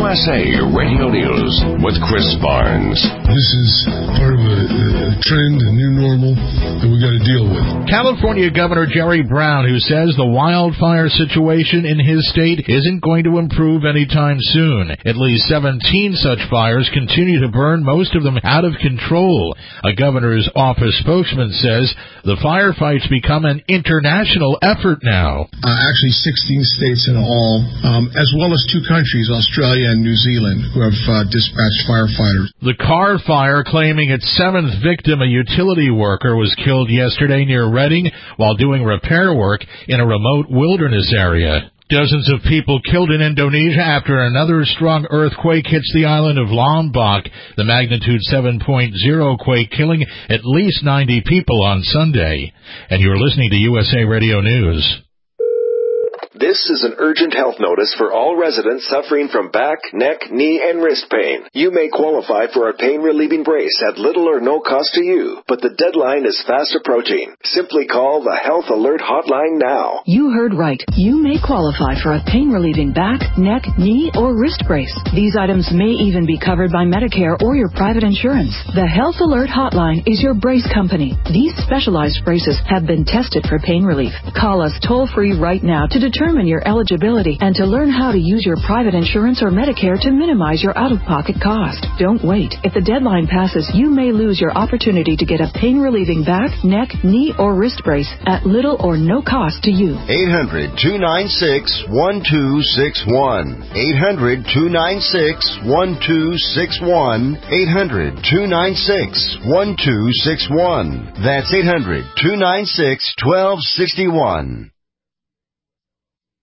USA Radio News with Chris Barnes. This is part of a trend, a new normal that we got to deal with. California Governor Jerry Brown, who says the wildfire situation in his state isn't going to improve anytime soon. At least 17 such fires continue to burn, most of them out of control. A governor's office spokesman says the firefights become an international effort now. Actually 16 states in all, as well as 2 countries, Australia and New Zealand, who have dispatched firefighters. The Carr Fire claiming its 7th victim, a utility worker, was killed yesterday near Redding while doing repair work in a remote wilderness area. Dozens of people killed in Indonesia after another strong earthquake hits the island of Lombok. The magnitude 7.0 quake killing at least 90 people on Sunday. And you're listening to USA Radio News. This is an urgent health notice for all residents suffering from back, neck, knee, and wrist pain. You may qualify for a pain-relieving brace at little or no cost to you, but the deadline is fast approaching. Simply call the Health Alert Hotline now. You heard right. You may qualify for a pain-relieving back, neck, knee, or wrist brace. These items may even be covered by Medicare or your private insurance. The Health Alert Hotline is your brace company. These specialized braces have been tested for pain relief. Call us toll-free right now to determine your eligibility and to learn how to use your private insurance or Medicare to minimize your out-of-pocket cost. Don't wait. If the deadline passes, you may lose your opportunity to get a pain-relieving back, neck, knee, or wrist brace at little or no cost to you. 800-296-1261. 800-296-1261. 800-296-1261. That's 800-296-1261.